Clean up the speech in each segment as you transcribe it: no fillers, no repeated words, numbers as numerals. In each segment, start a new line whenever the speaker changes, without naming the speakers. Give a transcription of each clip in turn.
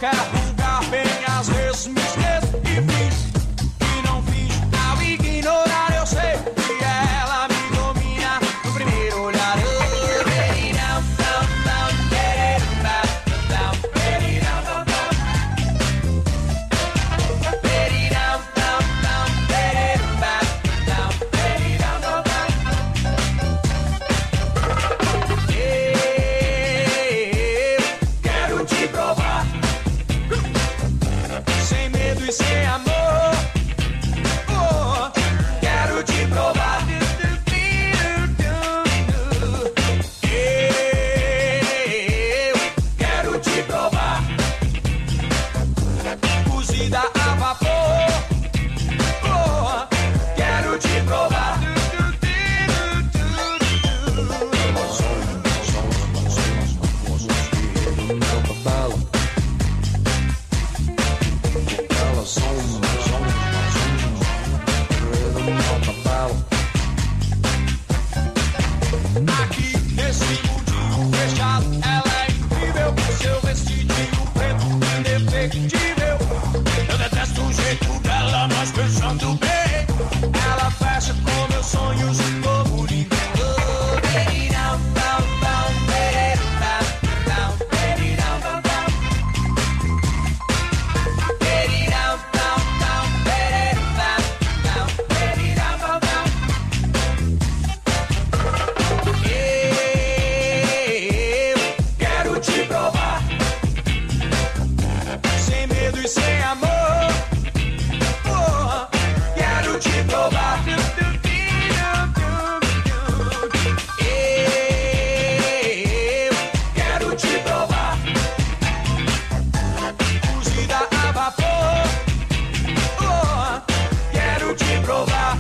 qualquer lugar, bem às vezes me esqueço e fiz. E não fiz, ao ignorar eu sei que ela me domina no primeiro olhar. Sem amor, oh, quero te provar. Eu quero te provar. Cozida a vapor, oh, quero te provar. Aqui nesse mundinho fechado, ela é incrível com seu vestidinho preto indefectível. Eu detesto o jeito dela, mas pensando bem, ela fecha com meus sonhos como ninguém. Sem amor, oh, quero te provar. Eu quero te provar. Cozida a vapor, oh, quero te provar.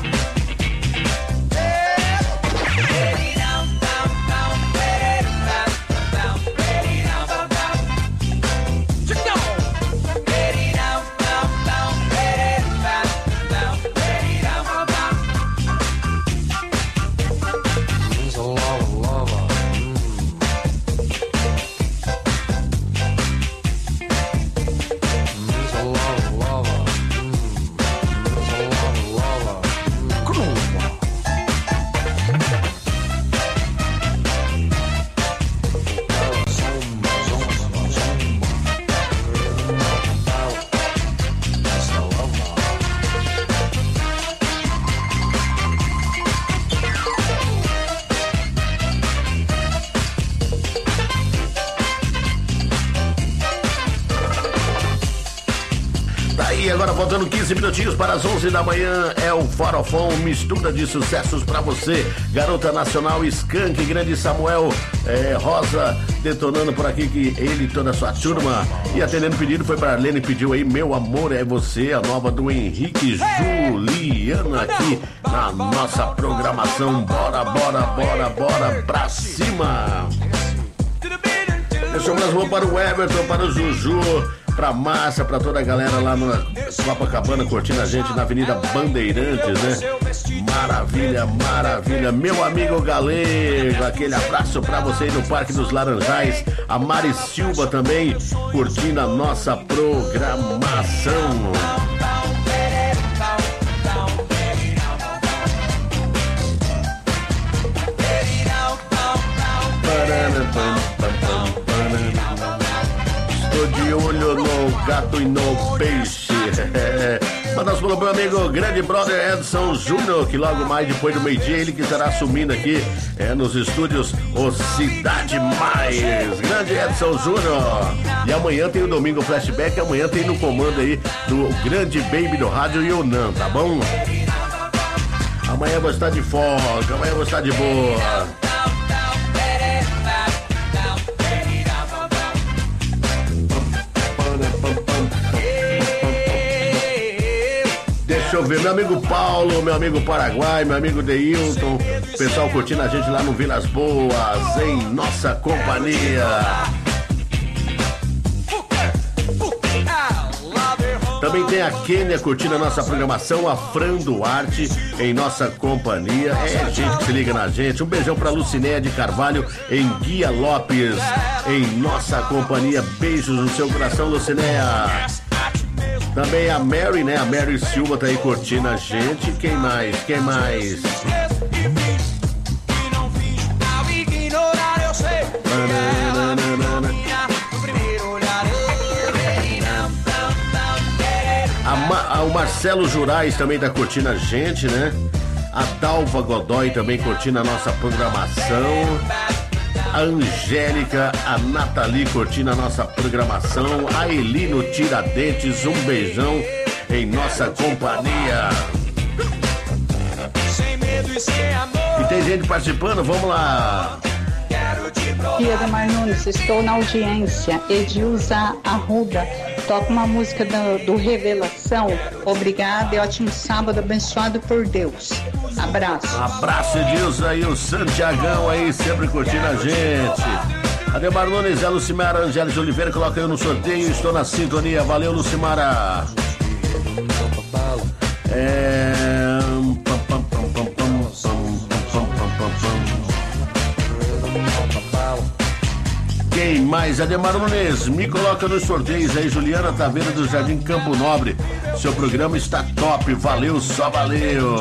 Agora faltando 15 minutinhos para as 11 da manhã, é o Farofão, mistura de sucessos para você. Garota Nacional, Skank, Grande Samuel, Rosa, detonando por aqui, que ele e toda a sua turma. E atendendo o pedido foi para Arlene, pediu aí Meu Amor é Você, a nova do Henrique Juliana aqui na nossa programação. Bora, bora, bora, bora pra cima. Deixa eu para o Everton, para o Juju, pra Márcia, pra toda a galera lá no Copacabana curtindo a gente na Avenida Bandeirantes, né? Maravilha, maravilha. Meu amigo Galego, aquele abraço pra você aí no Parque dos Laranjais. A Mari Silva também curtindo a nossa programação. Estou de olho no gato e no peixe. Manda pro meu amigo grande brother Edson Júnior, que logo mais depois do meio-dia ele que estará assumindo aqui nos estúdios o Cidade Mais. Grande Edson Júnior. E amanhã tem o Domingo Flashback, amanhã tem no comando aí do grande baby do rádio Yonan, tá bom? Amanhã eu vou estar de folga, amanhã eu vou estar de boa. Deixa eu ver, meu amigo Paulo, meu amigo Paraguai, meu amigo Deilton, pessoal curtindo a gente lá no Vilas Boas, em nossa companhia. Também tem a Kênia curtindo a nossa programação, a Fran Duarte em nossa companhia. É gente que se liga na gente. Um beijão pra Lucinéia de Carvalho em Guia Lopes em nossa companhia. Beijos no seu coração, Lucinéia. Também a Mary, né? A Mary Silva tá aí curtindo a gente. Quem mais? O Marcelo Jurais também tá curtindo a gente, né? A Dalva Godoy também curtindo a nossa programação. A Angélica, a Nathalie curtindo a nossa programação. A Elino Tiradentes, um beijão em nossa companhia. E tem gente participando, vamos lá.
Dia Ademar Nunes, estou na audiência. Edilza Arruda, toca uma música do Revelação. Obrigada e ótimo sábado abençoado por Deus. Abraço,
Edilza, e o Santiagão aí sempre curtindo a gente. Ademar Nunes, a Lucimara Angélica de Oliveira, coloca eu no sorteio, estou na sintonia. Valeu, Lucimara. Quem mais? Ademar Nunes, me coloca nos sorteios aí. Juliana Taveira do Jardim Campo Nobre. Seu programa está top, valeu, só valeu.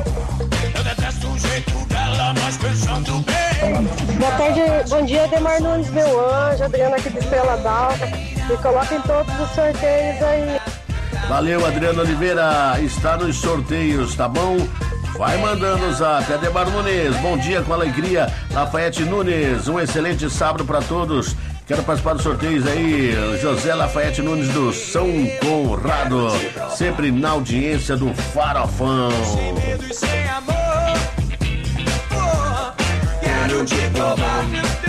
Boa tarde, bom dia, Ademar Nunes, meu anjo. Adriana aqui de Estrela d'Alva. Me coloca em todos os sorteios aí.
Valeu, Adriana Oliveira, está nos sorteios, tá bom? Vai mandando o zap. Ademar Nunes, bom dia com alegria. Lafayette Nunes, um excelente sábado para todos. Quero participar dos sorteios aí. José Lafayette Nunes do São Conrado, sempre na audiência do Farofão. Quero te provar.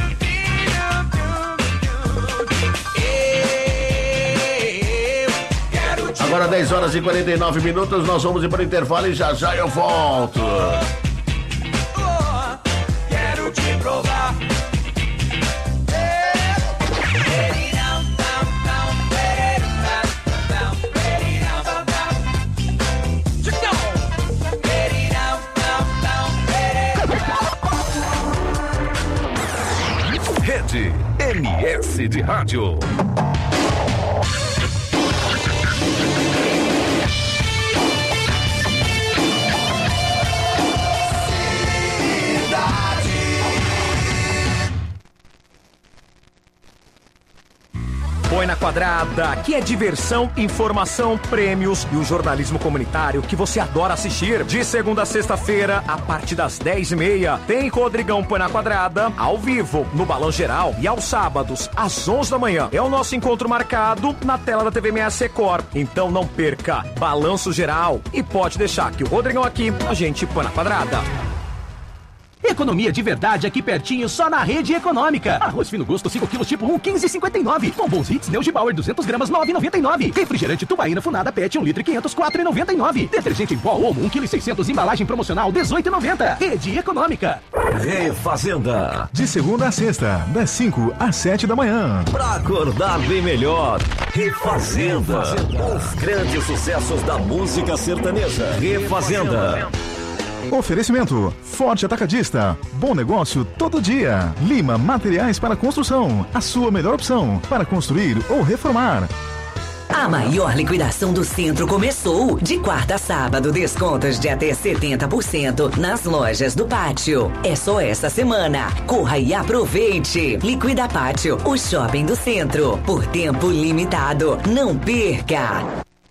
Agora 10 horas e 49 minutos, nós vamos ir para o intervalo e já já eu volto. Quero te provar.
Rede MS de Rádio.
Põe na Quadrada, que é diversão, informação, prêmios e o jornalismo comunitário que você adora assistir. De segunda a sexta-feira, a partir das 10h30, tem Rodrigão Põe na Quadrada, ao vivo, no Balão Geral, e aos sábados, às 11 da manhã. É o nosso encontro marcado na tela da TV MS Record. Então não perca, Balanço Geral. E pode deixar que o Rodrigão aqui, a gente põe na Quadrada.
Economia de verdade aqui pertinho, só na Rede Econômica. Arroz fino gosto 5 kg tipo 1, 15,59. Bombons Hits Neugibauer 200 gramas 9,99. Refrigerante Tubaína Funada PET 1 litro 500 4,99. Detergente em pó Omo 1,6 kg embalagem promocional 18,90. Rede Econômica.
Refazenda.
De segunda a sexta, das 5 às 7 da manhã.
Pra acordar bem melhor. Refazenda. Os grandes sucessos da música sertaneja. Refazenda.
Oferecimento, Forte Atacadista, bom negócio todo dia. Lima Materiais para Construção, a sua melhor opção para construir ou reformar.
A maior liquidação do centro começou. De quarta a sábado, descontos de até 70% nas lojas do Pátio. É só esta semana. Corra e aproveite. Liquida Pátio, o shopping do centro. Por tempo limitado. Não perca.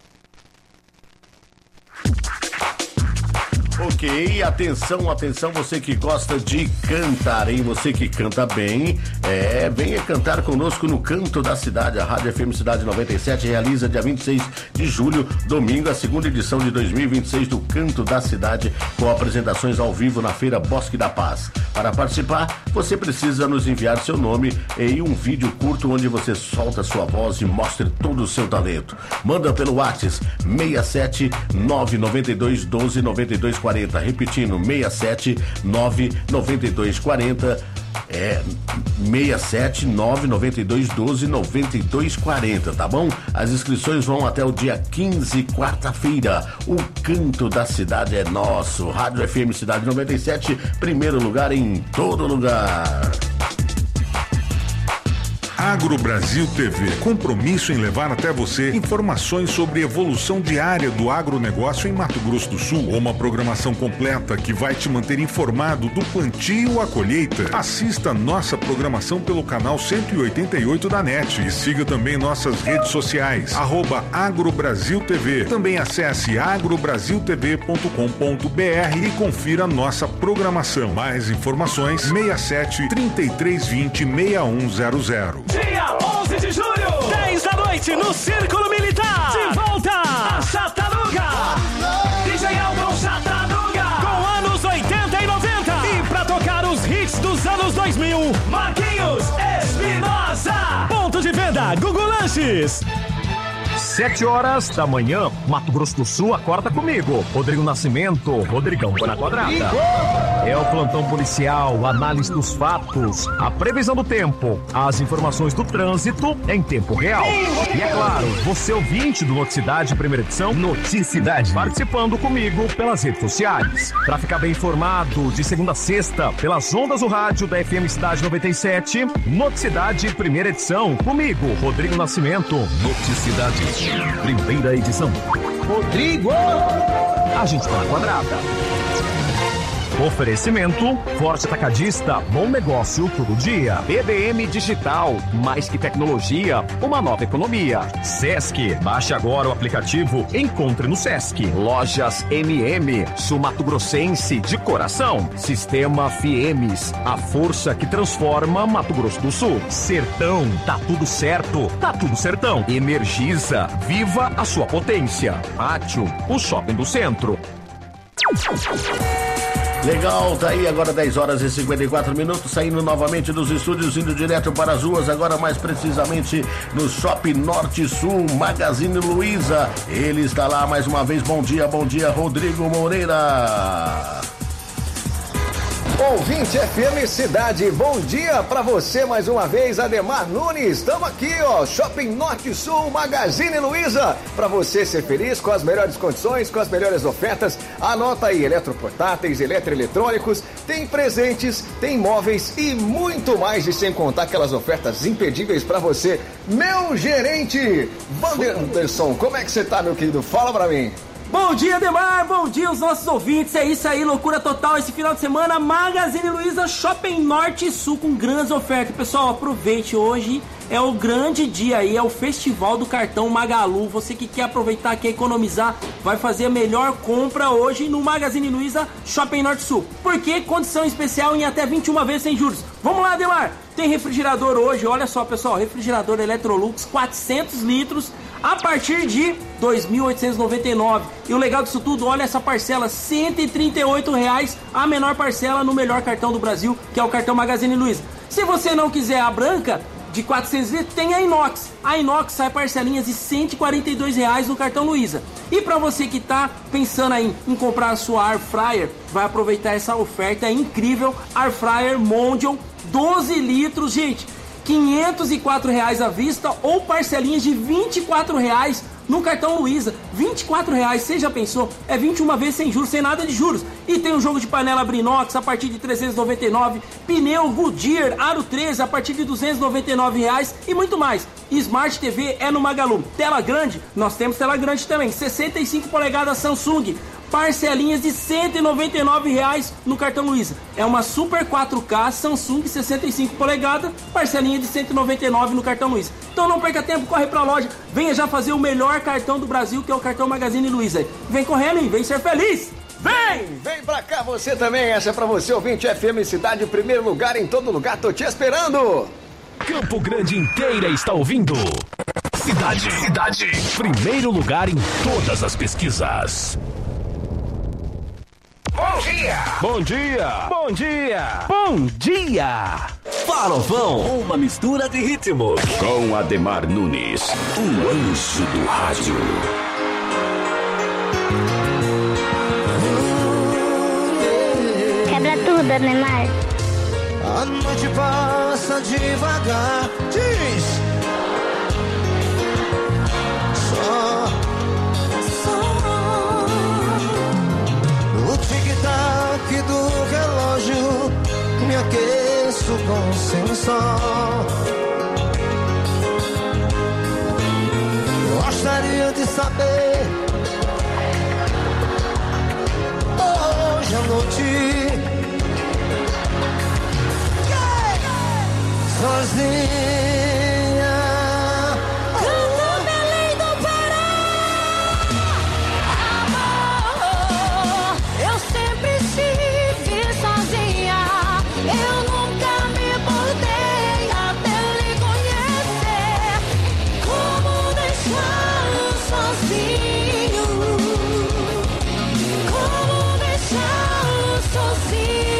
Ok, atenção, você que gosta de cantar, hein? Você que canta bem, venha cantar conosco no Canto da Cidade. A Rádio FM Cidade 97 realiza dia 26 de julho, domingo, a segunda edição de 2026 do Canto da Cidade, com apresentações ao vivo na Feira Bosque da Paz. Para participar, você precisa nos enviar seu nome e um vídeo curto onde você solta sua voz e mostre todo o seu talento. Manda pelo WhatsApp 67 992 12 92 40. 9240. Repetindo, 6799240. 67992129240, tá bom? As inscrições vão até o dia 15, quarta-feira. O canto da cidade é nosso. Rádio FM Cidade 97, primeiro lugar em todo lugar.
Agro Brasil TV, compromisso em levar até você informações sobre evolução diária do agronegócio em Mato Grosso do Sul. Uma programação completa que vai te manter informado do plantio à colheita. Assista nossa programação pelo canal 188 da NET e siga também nossas redes sociais, @AgroBrasilTV. Também acesse agrobrasiltv.com.br e confira nossa programação. Mais informações, 67 3320 6100.
Dia 11 de julho, 10 da noite, no Círculo Militar. De volta a Chatanuga. DJ Elton Chatanuga. Com anos 80 e 90. E pra tocar os hits dos anos 2000, Marquinhos Espinosa. Ponto de venda, Google Lanches.
7 horas da manhã, Mato Grosso do Sul, acorda comigo. Rodrigo Nascimento, Rodrigão na quadrada. É o plantão policial, análise dos fatos, a previsão do tempo, as informações do trânsito em tempo real. E é claro, você ouvinte do Noticidade, primeira edição, Noticidade, participando comigo pelas redes sociais. Pra ficar bem informado, de segunda a sexta, pelas ondas do rádio da FM Cidade 97, Noticidade, primeira edição, comigo, Rodrigo Nascimento. Noticidade, primeira edição. Rodrigo! A gente tá na quadrada. Oferecimento, Forte Atacadista, bom negócio todo dia. BBM Digital, mais que tecnologia, uma nova economia. Sesc, baixe agora o aplicativo, encontre no Sesc. Lojas MM, Sul Mato Grossense de coração. Sistema Fiemes, a força que transforma Mato Grosso do Sul. Sertão, tá tudo certo, tá tudo certão. Energisa, viva a sua potência. Pátio, o shopping do centro.
Legal, tá aí agora 10 horas e 54 minutos, saindo novamente dos estúdios, indo direto para as ruas, agora mais precisamente no Shopping Norte Sul, Magazine Luiza. Ele está lá mais uma vez. Bom dia, Rodrigo Moreira.
Ouvinte FM Cidade, bom dia pra você mais uma vez, Ademar Nunes. Estamos aqui, ó, Shopping Norte Sul, Magazine Luiza, pra você ser feliz com as melhores condições, com as melhores ofertas. Anota aí, eletroportáteis, eletroeletrônicos, tem presentes, tem móveis e muito mais, e sem contar aquelas ofertas imperdíveis pra você. Meu gerente, Wanderson, como é que você tá, meu querido? Fala pra mim.
Bom dia, Ademar, bom dia aos nossos ouvintes, é isso aí, loucura total esse final de semana, Magazine Luiza, Shopping Norte e Sul com grandes ofertas. Pessoal, aproveite, hoje é o grande dia aí, é o festival do cartão Magalu. Você que quer aproveitar, quer economizar, vai fazer a melhor compra hoje no Magazine Luiza, Shopping Norte e Sul. Porque condição especial em até 21 vezes sem juros. Vamos lá, Ademar, tem refrigerador hoje, olha só, pessoal, refrigerador Electrolux 400 litros, a partir de R$ 2.899. E o legal disso tudo, olha essa parcela, R$ 138, a menor parcela no melhor cartão do Brasil, que é o cartão Magazine Luiza. Se você não quiser a branca, de 400 litros, tem a Inox. A Inox sai parcelinhas de R$ 142 no cartão Luiza. E para você que tá pensando aí em comprar a sua Air Fryer, vai aproveitar essa oferta incrível, Air Fryer Mondial, 12 litros, gente, R$ 504 à vista ou parcelinhas de R$ 24 no cartão Luiza. R$ 24, você já pensou? É 21 vezes sem juros, sem nada de juros. E tem um jogo de panela Brinox a partir de R$ 399, pneu Goodyear Aro 13 a partir de R$ 299 e muito mais. Smart TV é no Magalu. Tela grande, nós temos tela grande também, 65 polegadas Samsung, parcelinhas de R$ 199 no cartão Luiza. É uma Super 4K Samsung 65 polegadas, parcelinha de R$ 199 no cartão Luiza. Então não perca tempo, corre pra loja, venha já fazer o melhor cartão do Brasil, que é o cartão Magazine Luiza. Vem correndo e vem ser feliz!
Vem pra cá você também, essa é pra você, ouvinte FM Cidade, primeiro lugar em todo lugar, tô te esperando!
Campo Grande inteira está ouvindo. Cidade, primeiro lugar em todas as pesquisas.
Bom dia!
Farofão, uma mistura de ritmos. Com Ademar Nunes, o anjo do rádio.
ajuda, Neymar?
A noite passa devagar. Diz. Só no tic-tac do relógio me aqueço com seu sol. Gostaria de saber hoje à noite sozinha.
Canta Belém do Pará. Amor, eu sempre estive sozinha. Eu nunca me importei até lhe conhecer. Como deixá-lo sozinho? Como deixá-lo sozinho?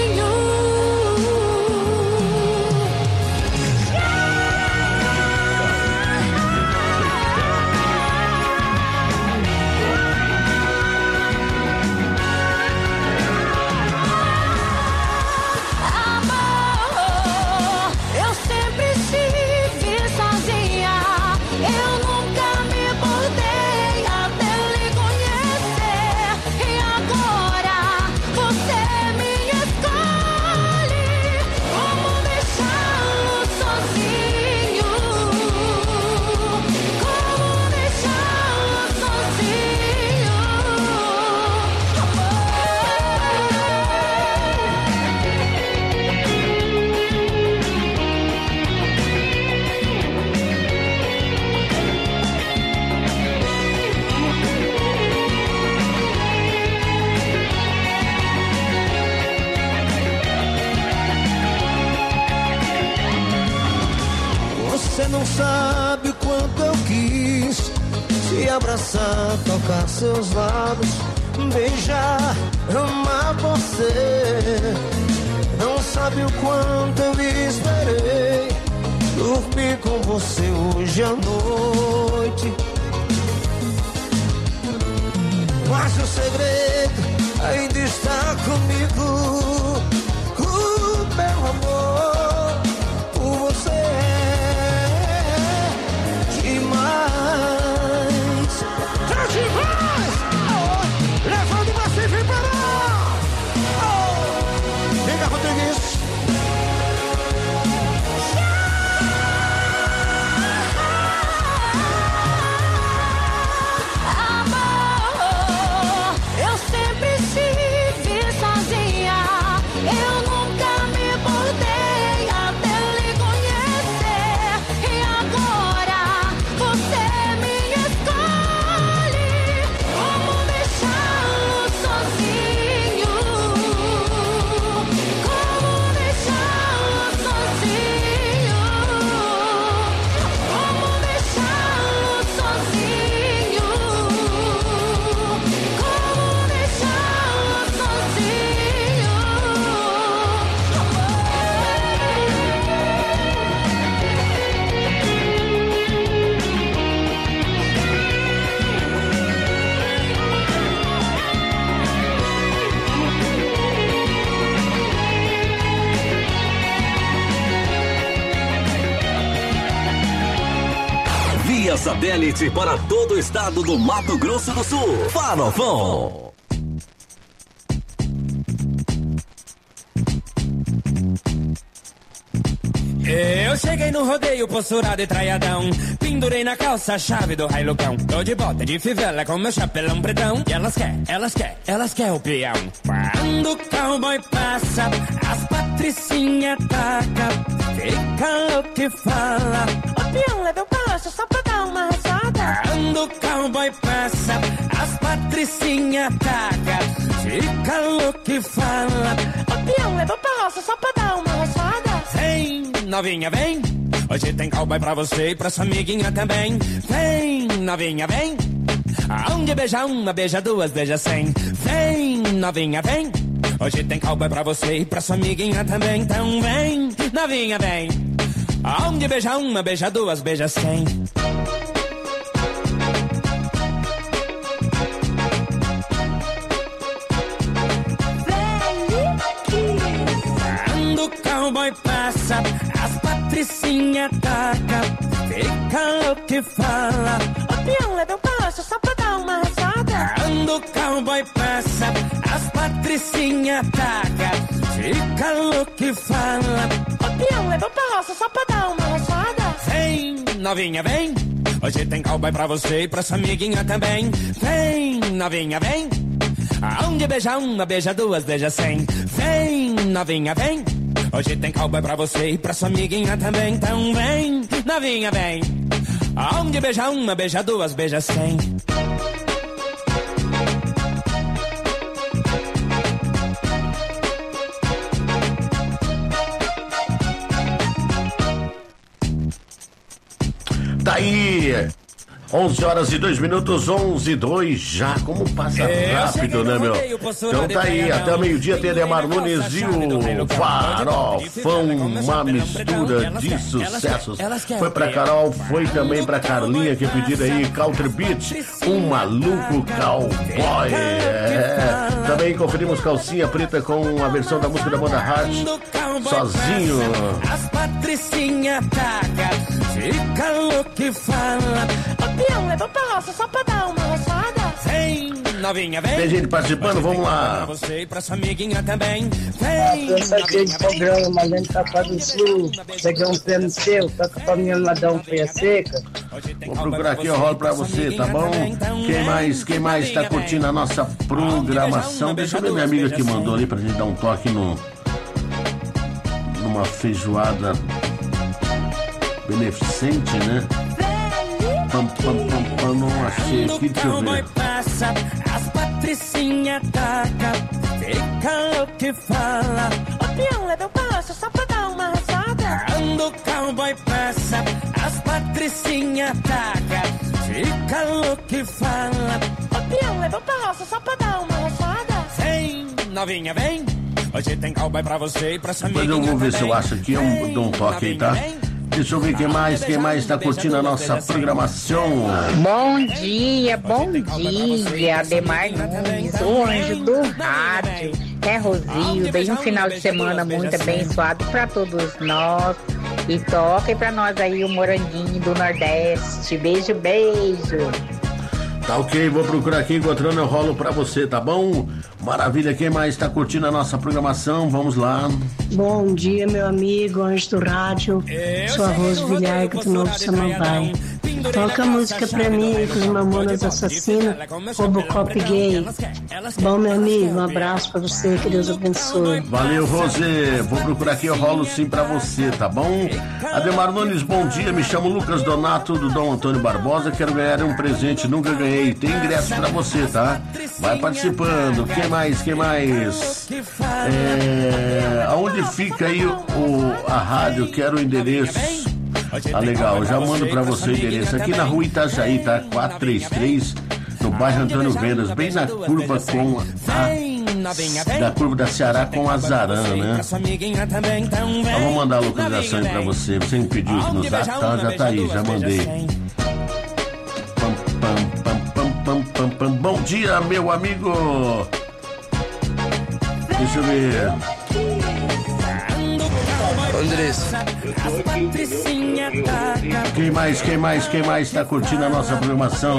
Você não sabe o quanto eu quis te abraçar, tocar seus lábios, beijar, amar você. Não sabe o quanto eu esperei dormir com você hoje à noite. Mas o segredo ainda está comigo. Meu amor por você é demais. É demais! Oh, levando você vem para lá. Oh, venga, Rodrigues.
Amor, eu sempre estive sozinha. Eu nunca me importei até lhe conhecer. E agora você me escolhe. Como deixá-lo sozinho? Como deixá-lo sozinho? Como deixá-lo sozinho? Como deixá-lo sozinho?
Via satélite para todo o estado do Mato Grosso do Sul. Farofão.
Eu cheguei no rodeio, posturado e traiadão. Pendurei na calça a chave do railucão. Tô de bota de fivela com meu chapelão pretão. E elas quer o peão. Quando o cowboy passa, as patricinhas taca. Fica louco e fala:
O peão leva o palácio só pra dar uma rachada.
quando o cowboy passa, as patricinhas taca. Fica louco e fala:
O peão leva o palácio só pra dar uma rachada.
Vem, novinha, vem. Hoje tem cowboy pra você e pra sua amiguinha também. Vem, novinha, vem. Aonde beija uma, beija duas, beija 100. Vem, novinha, vem. Hoje tem cowboy pra você e pra sua amiguinha também. Então vem, novinha, vem. Aonde beija uma, beija duas, beija 100.
Vem aqui.
passa, as patricinha taca, fica louco e fala.
Ô peão, leva o passo só pra dar uma rachada.
Quando o cowboy passa, as patricinha taca, fica louco e fala.
Ô peão, leva o passo só pra dar uma rachada.
Vem, novinha, vem. Hoje tem cowboy pra você e pra sua amiguinha também. Vem, novinha, vem. Aonde beija uma, beija duas, beija 100. Vem, novinha, vem. Hoje tem cowboy pra você e pra sua amiguinha também. Então vem, novinha, vem. Aonde beija uma, beija duas, beija 100.
Tá aí, 11 horas e 2 minutos, 11 e 2 já, como passa rápido, né, meu? Então tá aí, até meio-dia tem Ademar Nunes e o Farofão, uma mistura de sucessos. Foi pra Carol, foi também pra Carlinha, que pediu aí, Country Beat, um maluco cowboy. Também conferimos Calcinha Preta com a versão da música da banda Heart, Sozinho.
As patricinha taca, fica louco e fala.
Ô peão, leva o passo só pra dar uma rachada.
Vem, novinha, vem.
Tem gente participando, vamos lá.
Pra você e pra sua amiguinha também.
Eu saquei de programa, mas a gente tá fazendo sul. Peguei um prêmio seu, toca pra minha ladão feia seca.
Vou procurar aqui, eu rolo pra você, tá bom? Quem mais tá curtindo a nossa programação? Deixa eu ver minha amiga que mandou ali pra gente dar um toque numa feijoada beneficente, né? Não achei aqui, deixa eu ver.
Passa, as patricinha taca, fica louco e fala.
Ô peão, leva o passo só pra dar uma rachada.
Quando o cowboy passa, as patricinha taca, fica louco e fala.
Ô peão, leva o passo só pra dar uma rachada.
Vem, novinha, vem. Hoje tem cowboy pra você e pra sua amiguinha
também. Mas eu vou ver se eu acho aqui, eu dou um toque aí, tá?
Vem.
Deixa eu ver quem mais tá curtindo a nossa programação.
Bom dia, Ademar Nunes, o anjo do rádio. É Rosilda, e um final de semana muito abençoado pra todos nós. E toquem pra nós aí o Moranguinho do Nordeste. Beijo, beijo.
Tá ok, vou procurar aqui, encontrando eu rolo pra você, tá bom? Maravilha, quem mais tá curtindo a nossa programação? Vamos lá.
Bom dia, meu amigo, anjo do rádio. Sou a Rose Villarga do Novo Samambaia. Toca a música pra mim com os Mamonas Assassinos, Robocop Gay. Bom, meu amigo, um abraço pra você, que Deus abençoe.
Valeu, Rose. Vou procurar aqui, eu rolo sim pra você, tá bom? Ademar Nunes, bom dia. Me chamo Lucas Donato, do Dom Antônio Barbosa. Quero ganhar um presente, nunca ganhei. Tem ingresso pra você, tá? Vai participando. Quem mais? Aonde fica aí a rádio? Quero o endereço. Ah, legal, já mando pra você o endereço. Aqui na rua Itajaí, tá? 433, no bairro Antônio Vendas, bem na curva com da curva da Ceará com Azarã, né? Eu vou mandar a localização aí pra você. Você me pediu no zap, tá? Já tá aí, já mandei. Bom dia, meu amigo. Deixa eu ver.
Andressa.
Quem mais tá curtindo a nossa programação?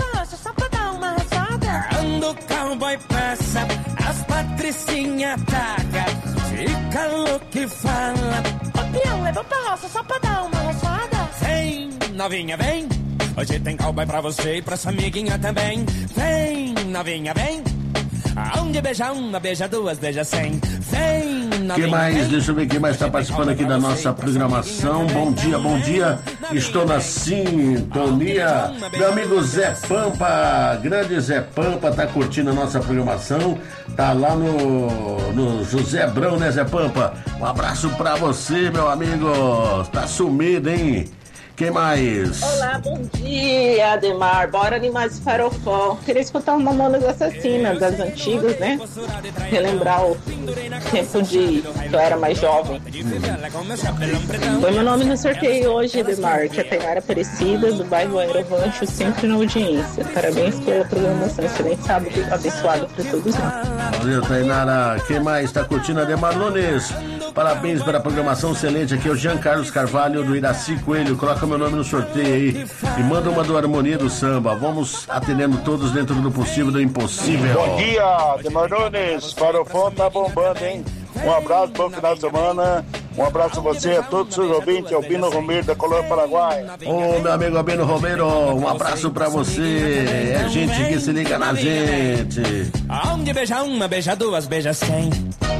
Quando o cowboy passa, as patricinha taca, fica louco e fala.
Ô peão, leva pra roça só pra dar uma rachada.
Vem, novinha, vem. Hoje tem cowboy pra você e pra sua amiguinha também. Vem, novinha, vem. Aonde beija uma, beija duas, beija 100. Vem, novinha.
Quem mais? Deixa eu ver quem mais está participando aqui da nossa programação. Bom dia. Estou na sintonia. Meu amigo Zé Pampa, grande Zé Pampa, tá curtindo a nossa programação. Tá lá no José Brão, né, Zé Pampa? Um abraço pra você, meu amigo. Tá sumido, hein? Quem mais?
Olá, bom dia, Ademar. Bora Animais Farofão. Queria escutar uma Mamonas Assassinas das antigas, né? Relembrar o tempo de que eu era mais jovem. Foi meu nome no sorteio hoje, Ademar, que é Tainara Aparecida, do bairro Aerovancho, sempre na audiência. Parabéns pela programação. Excelente sábado abençoado para todos nós.
Valeu, Tainara. Quem mais está curtindo? Ademar Nunes. Parabéns pela programação excelente. Aqui é o Jean Carlos Carvalho do Iraci Coelho. Coloca meu nome no sorteio aí e manda uma do Harmonia do Samba. Vamos atendendo todos dentro do possível, do impossível.
Bom dia, Demar Nunes. Farofão tá bombando, hein? Um abraço, bom final de semana. Um abraço a você, a todos os ouvintes, Albino Romero da Colônia Paraguai.
Ô, meu amigo Albino Romero, um abraço pra você. É gente que se liga na gente.
Aonde beija uma, beija duas, beija 100.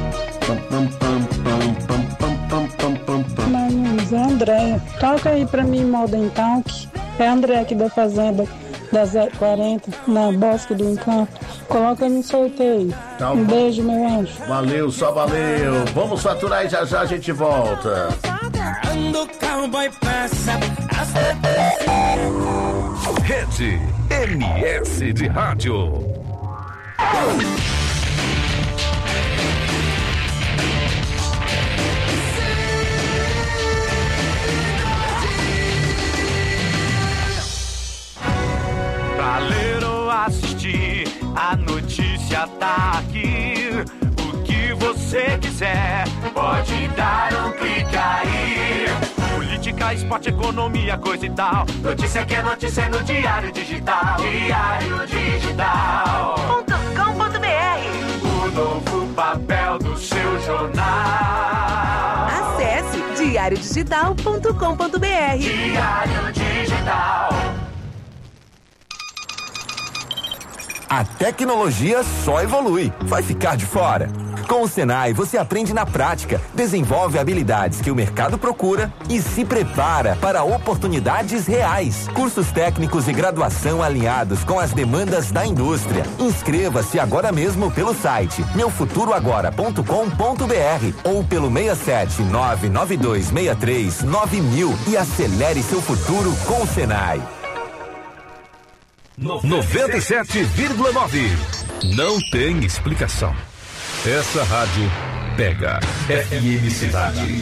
Mas é André, toca aí pra mim Modern Talk. É André aqui da Fazenda da 040, na Bosque do Encanto. Coloca no sorteio.
Tá
um beijo, meu anjo.
Valeu, só valeu. Vamos faturar e já já a gente volta.
Quando o cowboy passa,
Rede MS de Rádio.
Pra ler ou assistir, a notícia tá aqui. O que você quiser, pode dar um clique aí. Política, esporte, economia, coisa e tal. Notícia que é notícia no Diário Digital. Diário Digital.com.br. O novo papel do seu jornal.
Acesse diariodigital.com.br.
Diário Digital.
A tecnologia só evolui. Vai ficar de fora? Com o Senai, você aprende na prática, desenvolve habilidades que o mercado procura e se prepara para oportunidades reais. Cursos técnicos e graduação alinhados com as demandas da indústria. Inscreva-se agora mesmo pelo site meufuturoagora.com.br ou pelo 67992639000 e acelere seu futuro com o Senai.
97,9. Não tem explicação. Essa rádio pega. FM Cidade.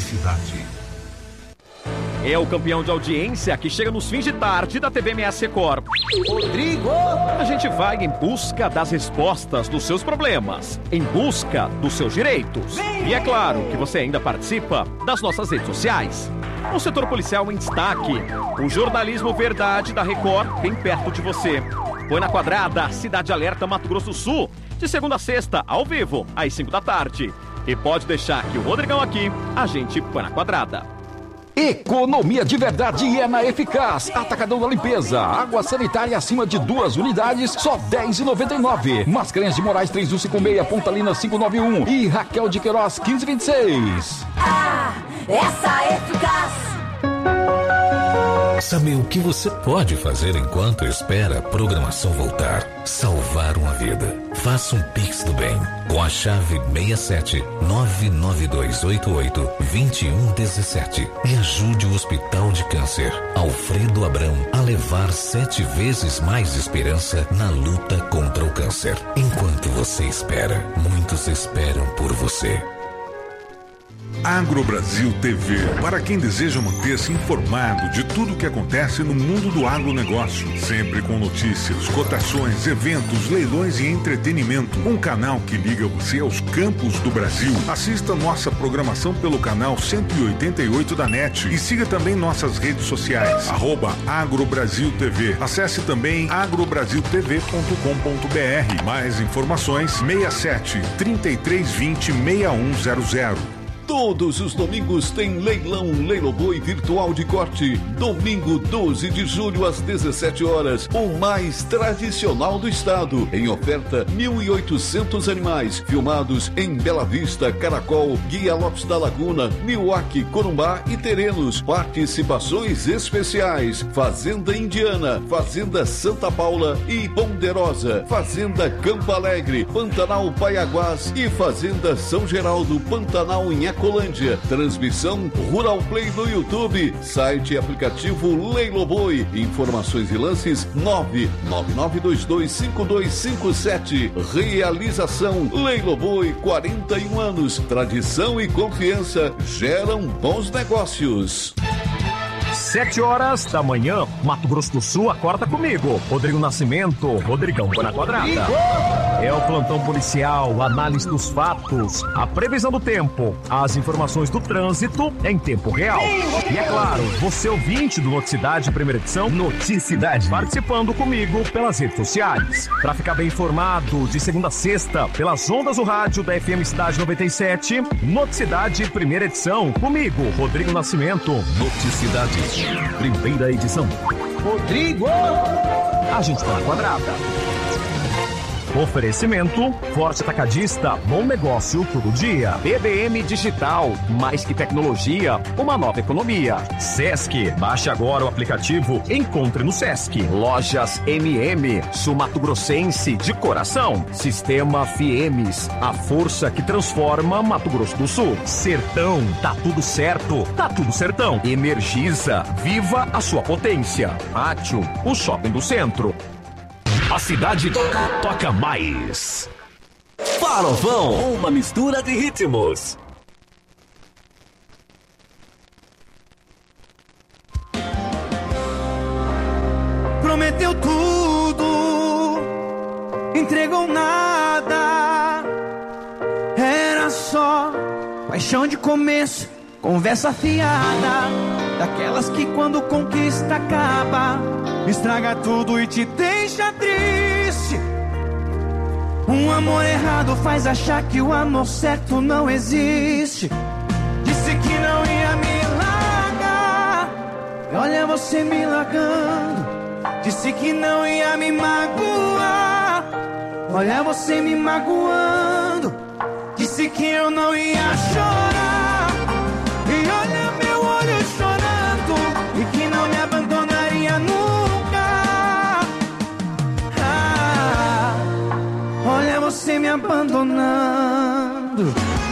É o campeão de audiência que chega nos fins de tarde da TVMS Record. Rodrigo! A gente vai em busca das respostas dos seus problemas, em busca dos seus direitos. E é claro que você ainda participa das nossas redes sociais. O setor policial em destaque. O jornalismo verdade da Record bem perto de você. Põe na Quadrada, Cidade Alerta, Mato Grosso do Sul. De segunda a sexta, ao vivo, às 5 da tarde. E pode deixar que o Rodrigão aqui, a gente põe na Quadrada.
Economia de verdade é na Eficaz. Atacadão da limpeza. Água sanitária acima de 2 unidades, só R$10,99. Mascarenhas de Moraes 3156, Pontalina 591 e Raquel de Queiroz 1526.
Essa é Eficaz.
Sabe o que você pode fazer enquanto espera a programação voltar? Salvar uma vida. Faça um Pix do Bem com a chave 67-99288-2117 e ajude o Hospital de Câncer Alfredo Abrão a levar 7 vezes mais esperança na luta contra o câncer. Enquanto você espera, muitos esperam por você.
Agrobrasil TV, para quem deseja manter-se informado de tudo o que acontece no mundo do agronegócio, sempre com notícias, cotações, eventos, leilões e entretenimento. Um canal que liga você aos campos do Brasil. Assista nossa programação pelo canal 188 da NET e siga também nossas redes sociais, @Agrobrasil TV. Acesse também agrobrasiltv.com.br. Mais informações 67 3320 6100.
Todos os domingos tem leilão Leiloboi virtual de corte. Domingo 12 de julho às 17 horas, o mais tradicional do estado. Em oferta, 1.800 animais filmados em Bela Vista, Caracol, Guia Lopes da Laguna, Milwaukee, Corumbá e Terenos. Participações especiais: Fazenda Indiana, Fazenda Santa Paula e Ponderosa, Fazenda Campo Alegre, Pantanal Paiaguás e Fazenda São Geraldo, Pantanal em Colândia. Transmissão Rural Play no YouTube, site e aplicativo Leiloboi. Informações e lances 999225257. Realização Leiloboi, 41 anos. Tradição e confiança geram bons negócios.
7 horas da manhã, Mato Grosso do Sul acorda comigo. Rodrigo Nascimento, Rodrigão Põe na Quadrada. É o plantão policial, análise dos fatos, a previsão do tempo, as informações do trânsito em tempo real. E é claro, você ouvinte do Noticidade, primeira edição, Noticidade, participando comigo pelas redes sociais. Para ficar bem informado, de segunda a sexta, pelas ondas do rádio da FM Cidade 97, Noticidade, primeira edição, comigo, Rodrigo Nascimento. Noticidade, primeira edição. Rodrigo! A gente tá na quadrada. Oferecimento, Forte Atacadista, bom negócio todo dia. BBM Digital, mais que tecnologia, uma nova economia. Sesc, baixe agora o aplicativo, encontre no Sesc. Lojas MM, Sul Mato Grossense de coração. Sistema Fiemes, a força que transforma Mato Grosso do Sul. Sertão, tá tudo certo, tá tudo sertão. Energisa, viva a sua potência. Pátio, o shopping do centro. A cidade toca mais.
Farofão, uma mistura de ritmos.
Prometeu tudo, entregou nada. Era só paixão de começo, conversa fiada, daquelas que quando conquista acaba, estraga tudo e te deixa triste. Um amor errado faz achar que o amor certo não existe. Disse que não ia me largar, olha você me largando. Disse que não ia me magoar, olha você me magoando. Disse que eu não ia chorar, e olha meu olho chorando, e que não me abandonaria nunca. Olha você me abandonando.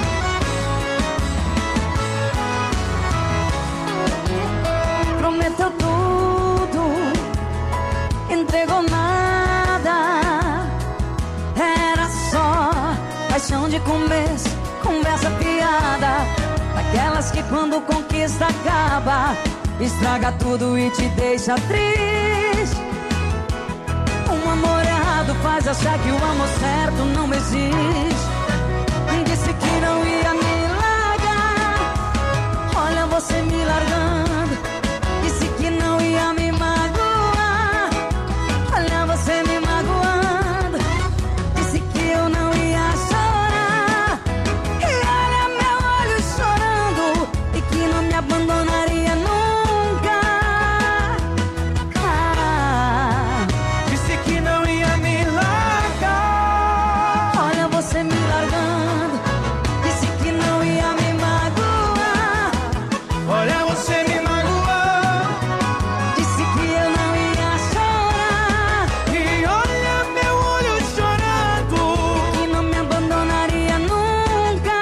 Prometeu tudo, entregou nada. Era só paixão de começo, conversa piada, aquelas que quando conquista acaba, estraga tudo e te deixa triste. Um amor errado faz achar que o amor certo não existe. Disse que não ia me largar, olha você me largando. Disse que não ia me magoar, olha você me magoando. Disse que eu não ia chorar, e olha meu olho chorando, e que não me abandonaria nunca.
Disse que não ia me largar,
olha você me largando. Disse que não ia me magoar,
olha você me magoando.
disse que eu não ia chorar,
E olha meu olho chorando,
que não me abandonaria nunca.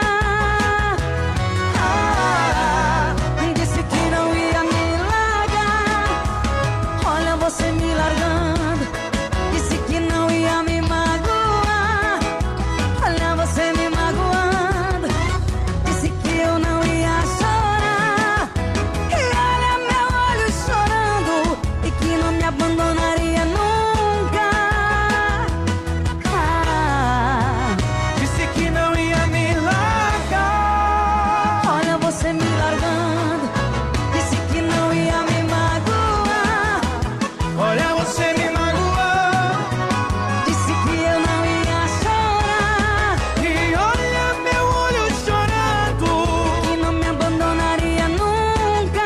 Disse que não ia me largar, olha você me largando. Disse que não ia me magoar, olha você me magoando. Disse que eu não ia chorar, e olha meu olho chorando, e que não me abandonaria nunca.
disse que não ia me largar.
Olha você me largando, disse que não ia me magoar,
Olha você me magoando,
disse que eu não ia chorar,
e olha meu olho chorando,
que não me abandonaria nunca.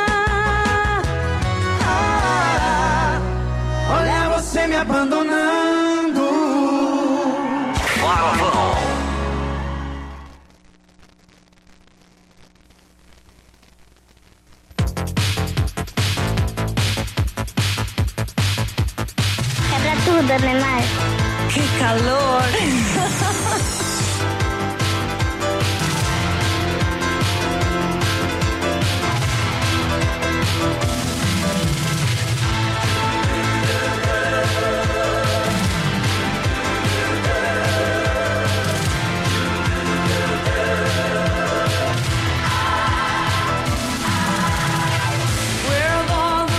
olha você me abandonando.
Farofão.
Quebra tudo, Neymar.
Que calor!
With all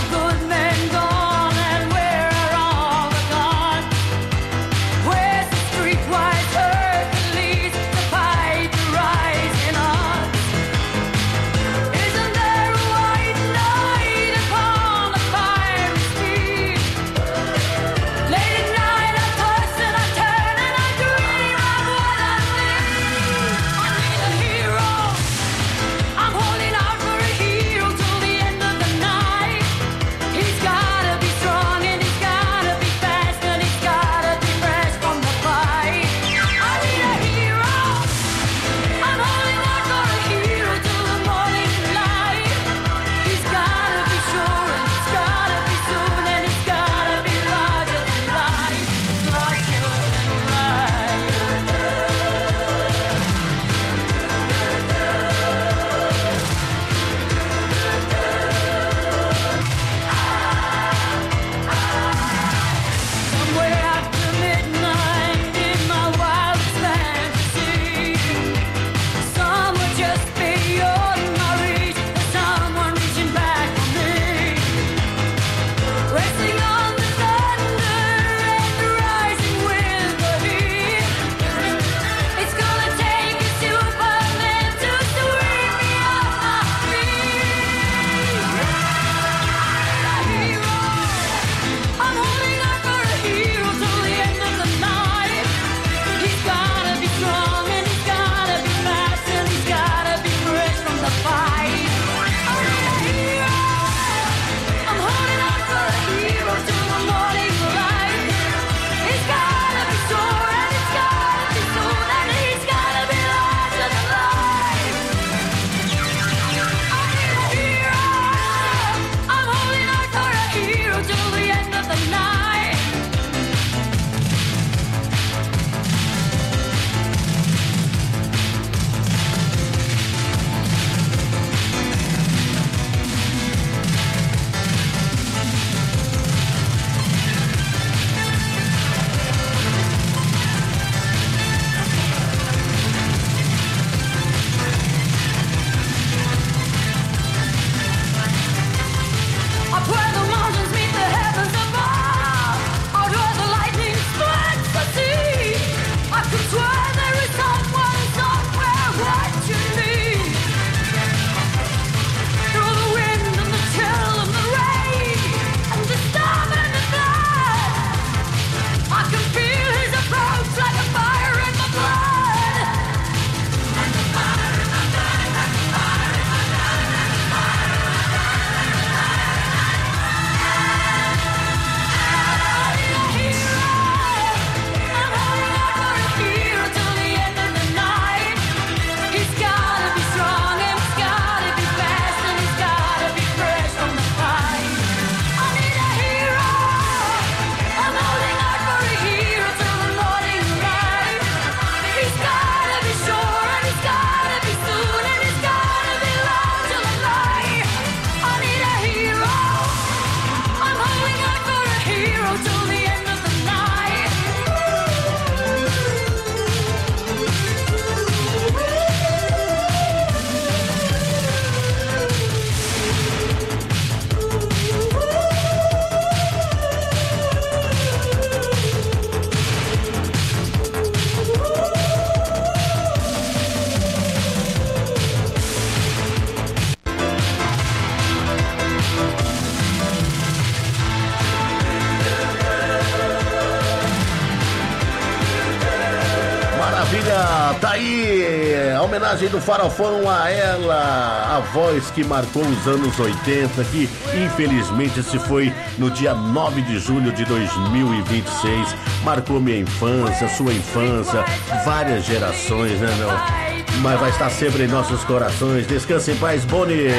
tá aí a homenagem do Farofão a ela, a voz que marcou os anos 80, que infelizmente se foi no dia 9 de julho de 2026. Marcou minha infância, sua infância, várias gerações, né, meu? Mas vai estar sempre em nossos corações. Descanse em paz, Boni.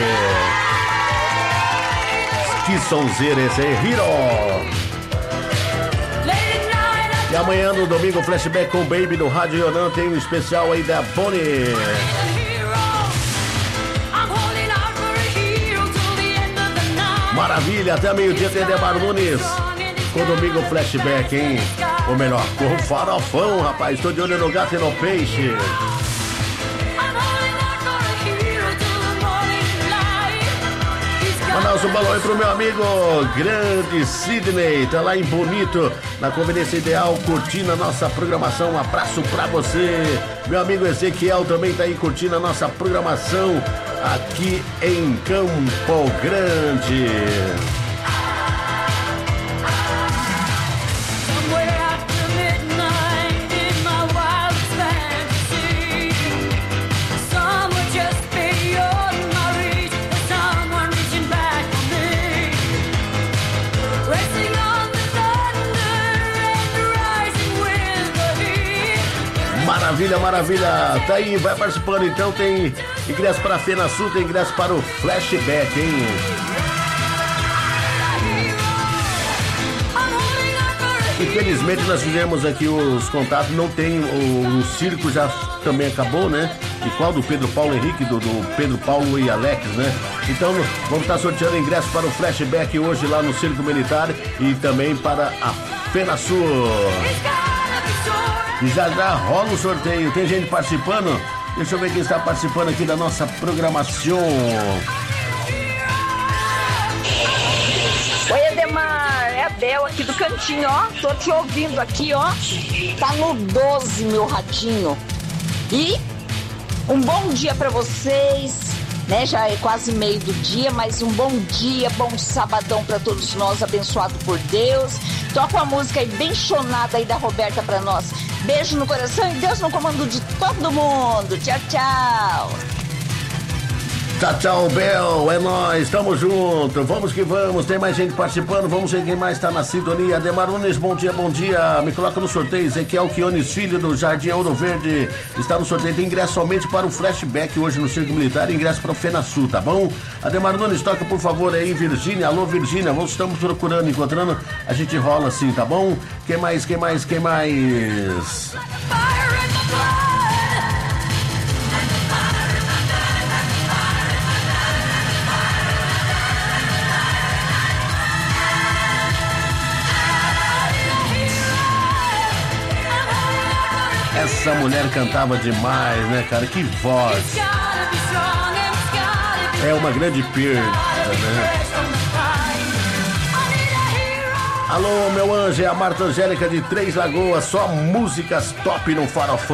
Que sonzeira esse aí, Hero. E amanhã no domingo, flashback com o Baby do Rádio Yonan, tem um especial aí da Bonnie. Maravilha, até meio-dia tem Ademar Nunes. Com o domingo flashback, hein? Ou melhor, com o Farofão, rapaz. Tô de olho no gato e no peixe. Mandar um balão aí pro meu amigo Grande Sidney, tá lá em Bonito, na Conveniência Ideal, curtindo a nossa programação. Um abraço pra você. Meu amigo Ezequiel também tá aí curtindo a nossa programação aqui em Campo Grande. Maravilha, maravilha. Tá aí, vai participando então. Tem ingresso para a FenaSul, tem ingresso para o flashback, hein? Infelizmente nós fizemos aqui os contatos, não tem, o circo já também acabou, né? E qual do Pedro Paulo Henrique, do Pedro Paulo e Alex, né? Então vamos estar sorteando ingresso para o flashback hoje lá no Circo Militar e também para a FenaSul. E já rola o sorteio. Tem gente participando? Deixa eu ver quem está participando aqui da nossa programação.
Oi, Ademar, é a Bel aqui do cantinho, ó. Tô te ouvindo aqui, ó. Tá no 12, meu radinho. E um bom dia pra vocês, né? Já é quase meio do dia, mas um bom dia, bom sabadão pra todos nós, abençoado por Deus. Toca uma música aí bem chonada aí da Roberta pra nós. Beijo no coração e Deus no comando de todo mundo. Tchau, tchau.
Tchau, tchau, Bel. É nóis, tamo junto. Vamos que vamos. Tem mais gente participando. Vamos ver quem mais tá na sintonia. Ademar Nunes, bom dia, bom dia. Me coloca no sorteio. Ezequiel Quiones, filho do Jardim Ouro Verde, está no sorteio. Tem ingresso somente para o flashback hoje no Circo Militar e ingresso para o FenaSul, tá bom? Ademar Nunes, toca por favor aí, Virgínia. Alô, Virgínia. Estamos procurando, encontrando. A gente rola assim, tá bom? Quem mais? Essa mulher cantava demais, né, cara? Que voz! É uma grande perda, né? Alô, meu anjo, é a Marta Angélica de Três Lagoas, só músicas top no Farofão.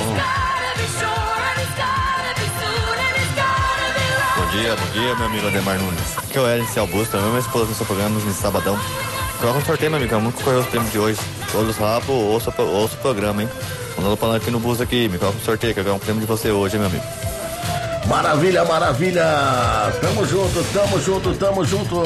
Bom dia, meu amigo Ademar Nunes. Aqui é o Ellen Augusto, minha esposa no seu programa nesse sabadão. Coloca um sorteio, meu amigo, é muito correu os prêmios de hoje. Todos rápido, ouça o programa, hein? Mandando falando aqui no bus aqui, me coloca um sorteio, que eu ganho um prêmio de você hoje, hein, meu amigo.
Maravilha, maravilha! Tamo junto!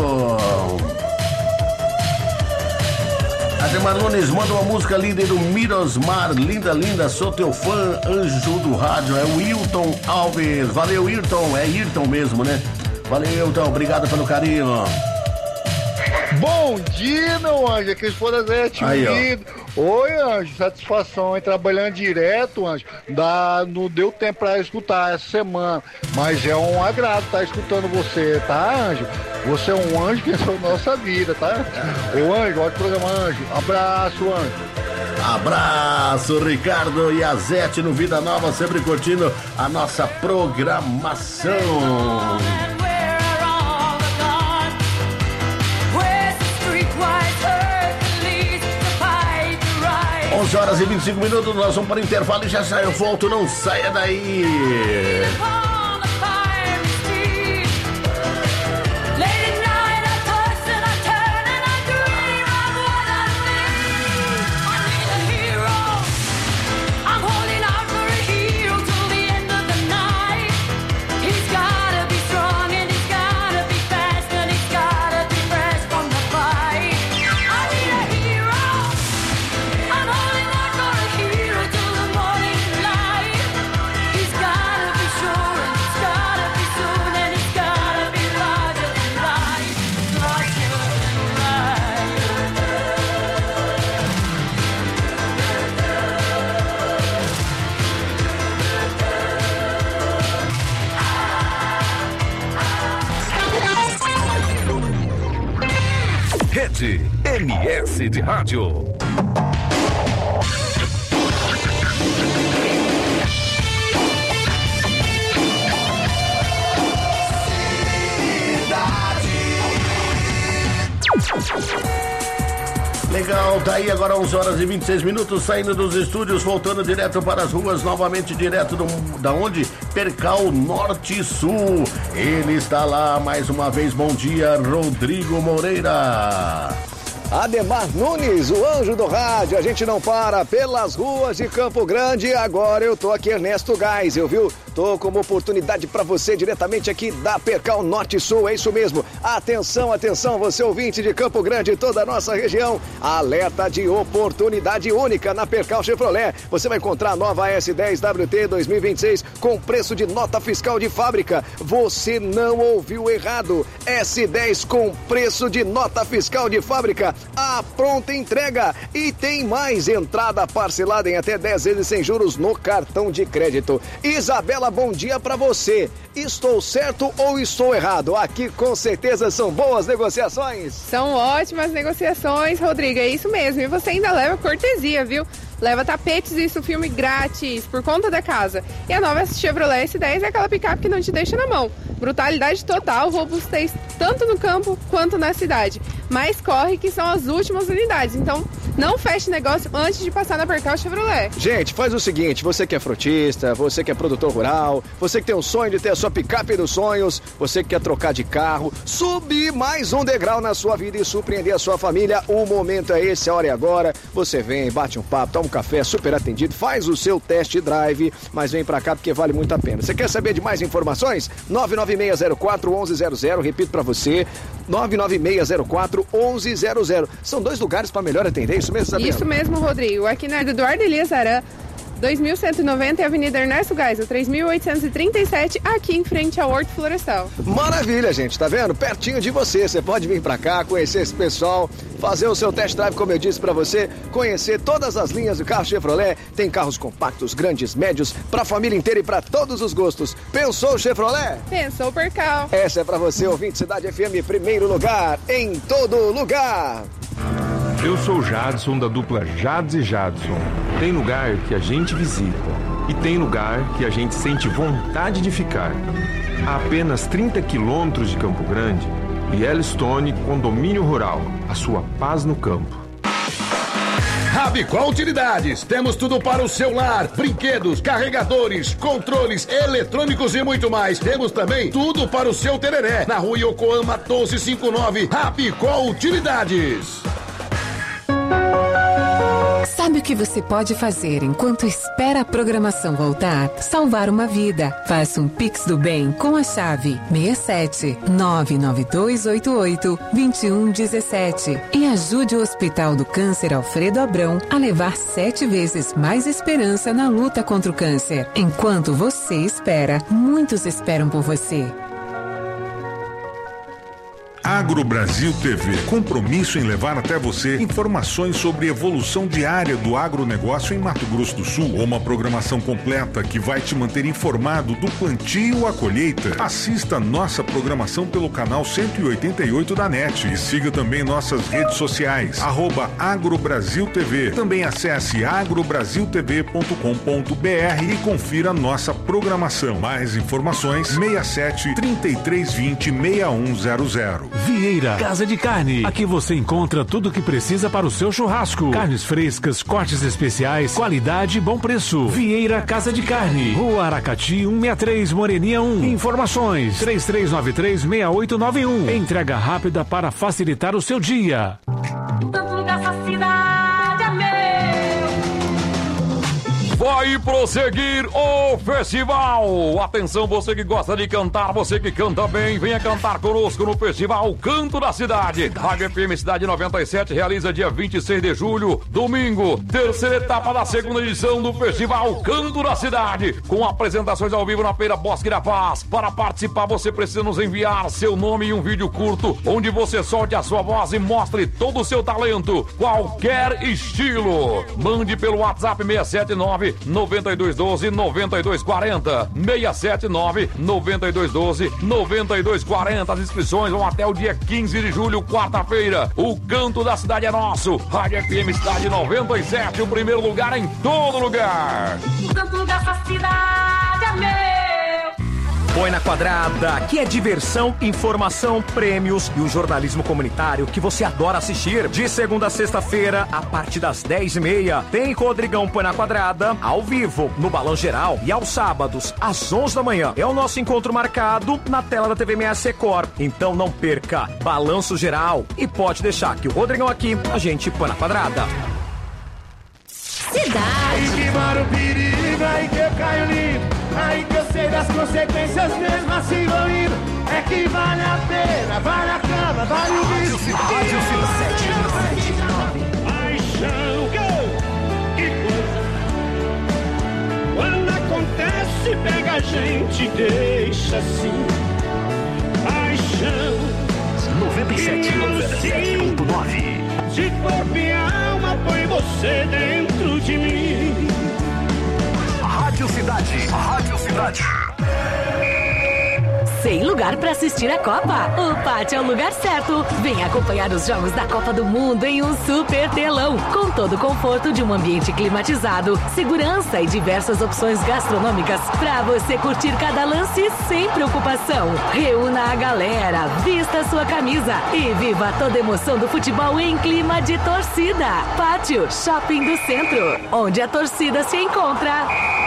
Ademar Nunes, manda uma música linda do Mirosmar, linda, sou teu fã, anjo do rádio, é o Wilton Alves. Valeu, Wilton, é Wilton mesmo, né? Valeu, Wilton, obrigado pelo carinho.
Bom dia, meu anjo, aqui for da Zé, lindo. Oi, anjo, satisfação, hein? Trabalhando direto, anjo. Não deu tempo pra escutar essa semana, mas é um agrado estar escutando você, tá, anjo? Você é um anjo que é a nossa vida, tá? Ô, anjo, ótimo programa, anjo. Abraço, anjo.
Abraço, Ricardo e a Zete no Vida Nova, sempre curtindo a nossa programação. 11 horas e 25 minutos, nós vamos para o intervalo e já eu volto, não saia daí.
Cidade, MS de Rádio.
Legal, tá aí agora 11 horas e 26 minutos, saindo dos estúdios, voltando direto para as ruas, novamente direto da onde? Percal Norte e Sul. Ele está lá mais uma vez. Bom dia, Rodrigo Moreira.
Ademar Nunes, o anjo do rádio, a gente não para pelas ruas de Campo Grande. Agora eu tô aqui, Ernesto Geisel, viu? Tô com uma oportunidade para você diretamente aqui da Percal Norte e Sul, é isso mesmo. Atenção, atenção, você ouvinte de Campo Grande e toda a nossa região. Alerta de oportunidade única na Percal Chevrolet. Você vai encontrar a nova S10 WT 2026 com preço de nota fiscal de fábrica. Você não ouviu errado. S10 com preço de nota fiscal de fábrica. A pronta entrega. E tem mais, entrada parcelada em até 10 vezes sem juros no cartão de crédito. Isabela, bom dia pra você. Estou certo ou estou errado? Aqui com certeza são boas negociações.
São ótimas negociações, Rodrigo, é isso mesmo. E você ainda leva cortesia, viu? Leva tapetes e isso filme grátis por conta da casa. E a nova Chevrolet S10 é aquela picape que não te deixa na mão. Brutalidade total, robustez tanto no campo quanto na cidade. Mas corre que são as últimas unidades, então não feche negócio antes de passar na Percal Chevrolet.
Gente, faz o seguinte, você que é frutista, você que é produtor rural, você que tem o sonho de ter a sua picape dos sonhos, você que quer trocar de carro, subir mais um degrau na sua vida e surpreender a sua família, o momento é esse, a hora é agora. Você vem, bate um papo, toma um café, super atendido, faz o seu test drive, mas vem pra cá porque vale muito a pena. Você quer saber de mais informações? 99604-1100, repito pra você, 99604-1100. São 2 lugares para melhor atender, isso mesmo, Isabela?
Isso mesmo, Rodrigo. Aqui na Eduardo Elias Aran, 2190 e Avenida Ernesto Geisel, 3837, aqui em frente ao Horto Florestal.
Maravilha, gente, tá vendo? Pertinho de você. Você pode vir pra cá, conhecer esse pessoal, fazer o seu test drive, como eu disse pra você, conhecer todas as linhas do carro Chevrolet. Tem carros compactos, grandes, médios, pra família inteira e pra todos os gostos. Pensou Chevrolet?
Pensou Percal.
Essa é pra você, ouvinte Cidade FM, primeiro lugar, em todo lugar.
Eu sou o Jadson, da dupla Jads e Jadson. Tem lugar que a gente visita e tem lugar que a gente sente vontade de ficar. A apenas 30 quilômetros de Campo Grande, Yellowstone Condomínio Rural, a sua paz no campo.
Rabicó Utilidades, temos tudo para o seu lar, brinquedos, carregadores, controles, eletrônicos e muito mais. Temos também tudo para o seu tereré, na rua Yokohama 1259, Rabicó Utilidades.
Sabe o que você pode fazer enquanto espera a programação voltar? Salvar uma vida. Faça um Pix do Bem com a chave 67-99288-2117 e ajude o Hospital do Câncer Alfredo Abrão a levar 7 vezes mais esperança na luta contra o câncer. Enquanto você espera, muitos esperam por você.
Agro Brasil TV, compromisso em levar até você informações sobre evolução diária do agronegócio em Mato Grosso do Sul, uma programação completa que vai te manter informado do plantio à colheita. Assista nossa programação pelo canal 188 da NET e siga também nossas redes sociais, @AgroBrasilTV. Também acesse agrobrasiltv.com.br e confira nossa programação. Mais informações 67 3320 6100.
Vieira Casa de Carne. Aqui você encontra tudo o que precisa para o seu churrasco. Carnes frescas, cortes especiais, qualidade e bom preço. Vieira Casa de Carne. Rua Aracati 163, Moreninha 1. Informações 3393-6891. Entrega rápida para facilitar o seu dia.
Tanto dessa cidade é meu.
Vai prosseguir o festival. Atenção, você que gosta de cantar, você que canta bem, venha cantar conosco no festival Canto da Cidade. Rádio FM Cidade 97 realiza dia 26 de julho, domingo, terceira etapa da segunda edição do festival Canto da Cidade, com apresentações ao vivo na Feira Bosque da Paz. Para participar, você precisa nos enviar seu nome e um vídeo curto, onde você solte a sua voz e mostre todo o seu talento, qualquer estilo. Mande pelo WhatsApp 679 679-9212-9240. 679-9212-9240. As inscrições vão até o dia 15 de julho, quarta-feira. O canto da cidade é nosso. Rádio FM Cidade 97, o primeiro lugar em todo lugar.
O canto dessa cidade é meu.
Põe na quadrada, que é diversão, informação, prêmios e o jornalismo comunitário que você adora assistir. De segunda a sexta-feira, a partir das 10h30, tem Rodrigão Põe na Quadrada, ao vivo, no Balão Geral. E aos sábados, às 11 da manhã, é o nosso encontro marcado na tela da TV MS Record. Então não perca, Balanço Geral. E pode deixar que o Rodrigão aqui, a gente põe na quadrada.
Cidade. Aí que mora o perigo, aí que eu caio limpo, aí que eu sei das consequências mesmo assim vou indo. É que vale a pena, vale a cama, vale o risco. Rádio Cidade 779. Paixão, que coisa. Quando acontece, pega a gente, deixa assim. Paixão 97,9. De corpo e alma, põe você dentro de mim.
Rádio Cidade. Rádio Cidade.
Sem lugar para assistir a Copa? O Pátio é o lugar certo. Venha acompanhar os jogos da Copa do Mundo em um super telão, com todo o conforto de um ambiente climatizado, segurança e diversas opções gastronômicas para você curtir cada lance sem preocupação. Reúna a galera, vista a sua camisa e viva toda a emoção do futebol em clima de torcida. Pátio Shopping do Centro, onde a torcida se encontra.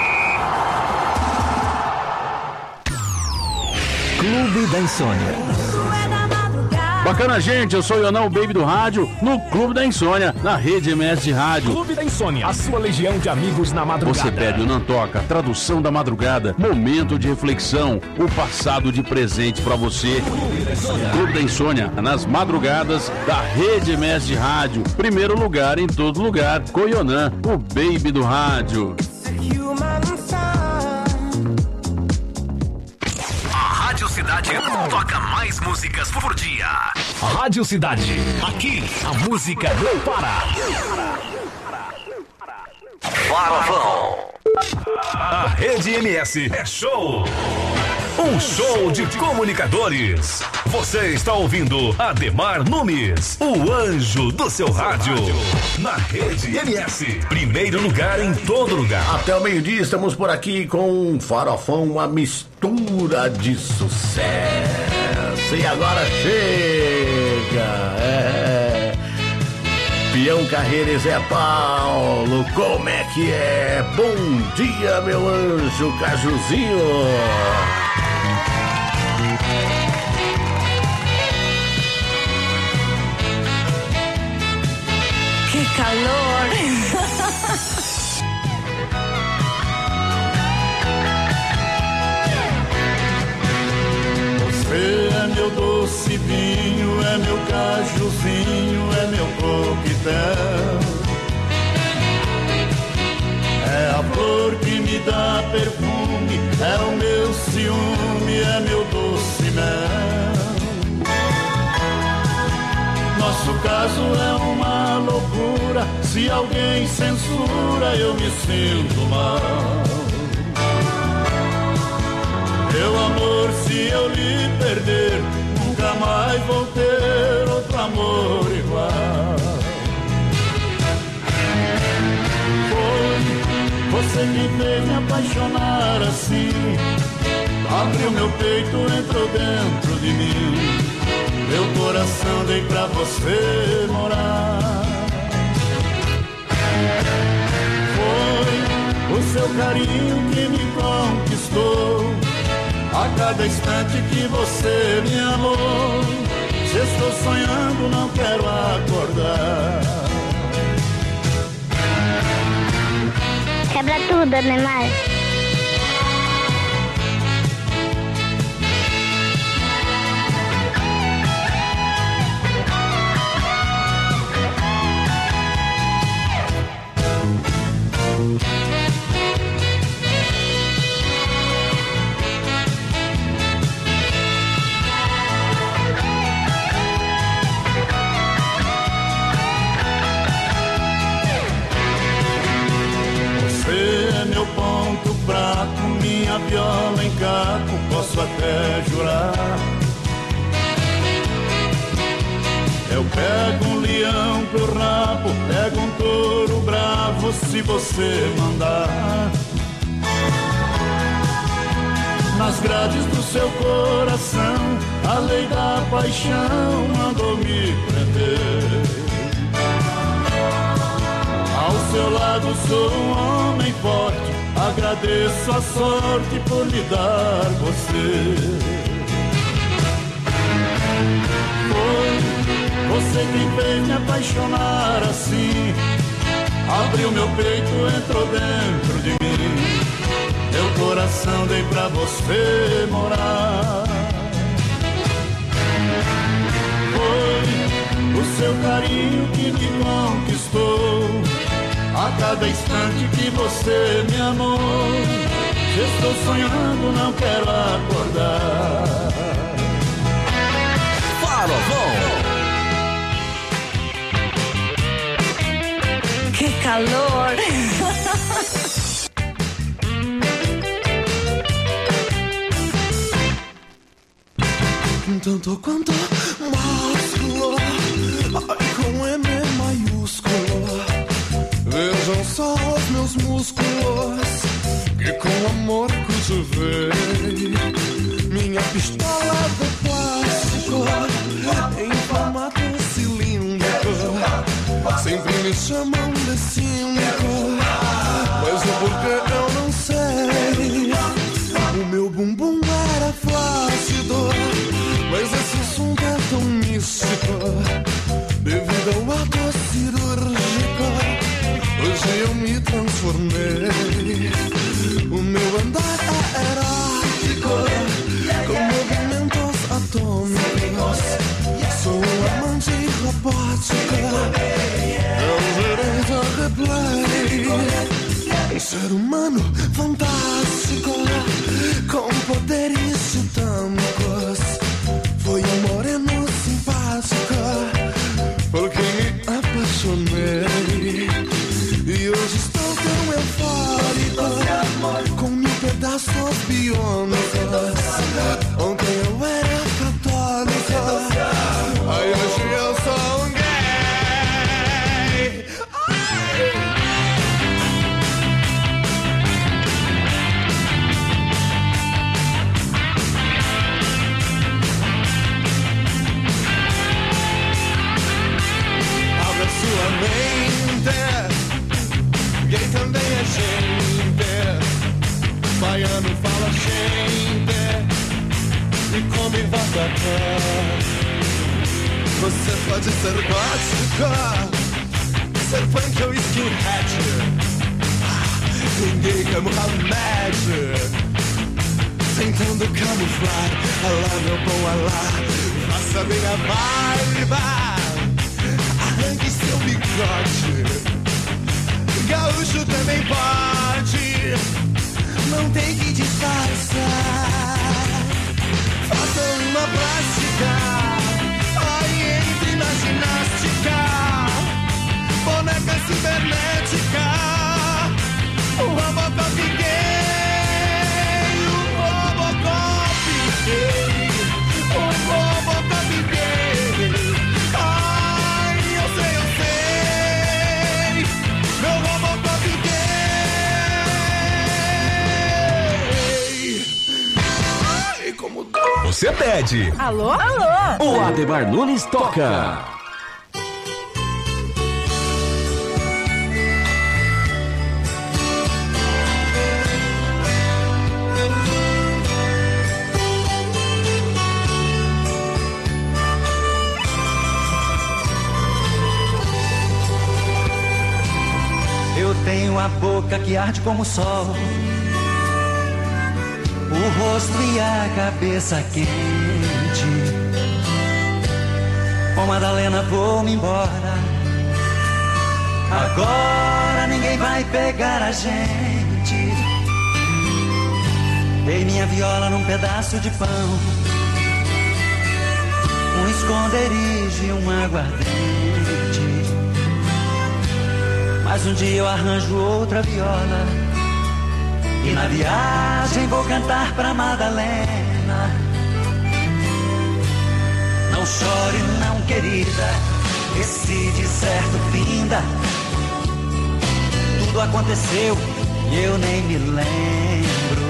Clube da Insônia.
Bacana, gente, eu sou o Ionão, o Baby do Rádio, no Clube da Insônia, na Rede MS de Rádio.
Clube da Insônia, a sua legião de amigos na madrugada.
Você pede o Não Toca, tradução da madrugada, momento de reflexão, o passado de presente pra você. Clube da Insônia, nas madrugadas da Rede MS de Rádio. Primeiro lugar em todo lugar, com o Ionan, o Baby do Rádio.
Rádio Cidade toca mais músicas por dia.
Rádio Cidade, aqui a música não para.
Farofão.
A Rede MS é show. Um show de comunicadores. Você está ouvindo Ademar Nunes, o anjo do seu rádio. Na Rede MS, primeiro lugar em todo lugar.
Até o meio-dia estamos por aqui com um farofão, uma mistura de sucesso. E agora chega. Peão Carreira e Zé Paulo, como é que é? Bom dia, meu anjo Cajuzinho.
Que calor!
Você é meu doce vinho, é meu cajuzinho, é meu coquetel. É a flor que me dá perfume, é o meu ciúme, é meu doce mel. Nosso caso é uma loucura, se alguém censura eu me sinto mal. Meu amor, se eu lhe perder, nunca mais vou ter outro amor igual. Foi você que fez me apaixonar assim, abriu meu peito, entrou dentro de mim. Meu coração dei pra você morar. Foi o seu carinho que me conquistou. A cada instante que você me amou. Se estou sonhando, não quero acordar.
Quebra tudo, Ademar.
meu ponto fraco, minha viola em caco, posso até jurar. Eu pego um leão pro rabo, pego um touro bravo, se você mandar. Nas grades do seu coração, a lei da paixão mandou me prender. Ao seu lado sou um homem forte, agradeço a sorte por lhe dar você. Foi você quem fez me apaixonar assim, abriu meu peito, entrou dentro de mim, meu coração dei pra você morar. Foi o seu carinho que me conquistou, a cada instante que você me amou. Se estou sonhando, não quero acordar.
Farofão.
Que calor!
Tanto quanto másculo, ai com M maiúsculo. Vejam só os meus músculos, que com amor cultivei. Minha pistola de plástico, em formato cilíndrico, sempre me chamam de cínico, mas o porquê eu não sei. O meu bumbum era flácido, mas esse assunto é tão místico, devido ao ato cirúrgico. Hoje eu me transformei. O meu andar é erótico, com movimentos atômicos. Sou um amante robótico, é um direito de play. Um ser humano fantástico, com poderes titânicos. Foi um moreno simpático, por quem me apaixonei. E hoje estou tão eufórico, com 1000 pedaços biônicos. Ontem eu era católico, aí hoje eu sou um gay. Abra sua mente, gay também é gente. Baiano fala gente e come vatapá. Você pode ser gótica, ser punk ou skinhead. Ninguém quer Mohamed, tentando camuflar. Alá, meu bom alá, faça minha barba, arranque seu bigode. Gaúcho também pode, não tem que disfarçar. Faça uma plástica, aí entre na ginástica. Boneca cibernética, o Robocop gay, o Robocop gay, o Robocop gay. Ai, eu sei, meu Robocop gay. Ai, como dói.
Você pede.
Alô? Alô?
O Ademar Nunes toca.
Eu tenho a boca que arde como o sol, o rosto e a cabeça quente. Com Madalena vou-me embora, agora ninguém vai pegar a gente. Dei minha viola num pedaço de pão, um esconderijo e um aguardente. Mas um dia eu arranjo outra viola
E na viagem vou cantar pra Madalena. Não chore não, querida, esse deserto finda. Tudo aconteceu e eu nem me lembro.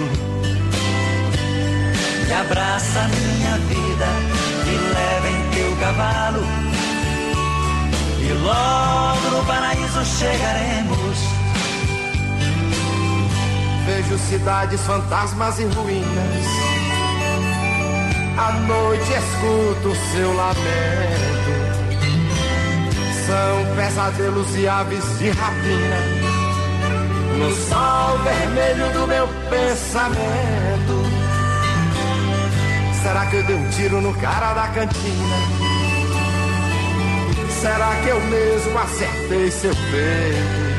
Me abraça minha vida, me leva em teu cavalo, e logo no paraíso chegaremos.
Vejo cidades, fantasmas e ruínas. À noite escuto o seu lamento. São pesadelos e aves de rapina no sol vermelho do meu pensamento. Será que eu dei um tiro no cara da cantina? Será que eu mesmo acertei seu peito?